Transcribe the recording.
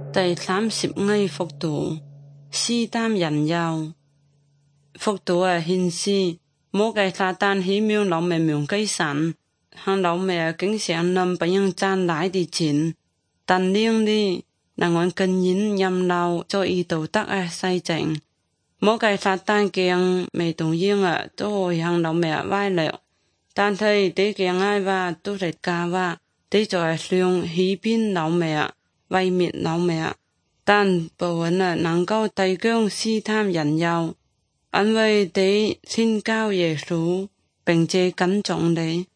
第30ngày phục tụ,試探引誘。phục tụ hiện時，魔鬼撒旦希望老妹們歸神，向老妹經常能不用賺來的錢，但令你能夠更因任勞做意道德事情。魔鬼撒旦講未同樣都會向老妹歪略，但係啲講話都係假話，啲就係想欺騙老妹，毀滅老妹。但保穩能夠抵抗試探引誘，因為啲信教耶穌並且跟從你。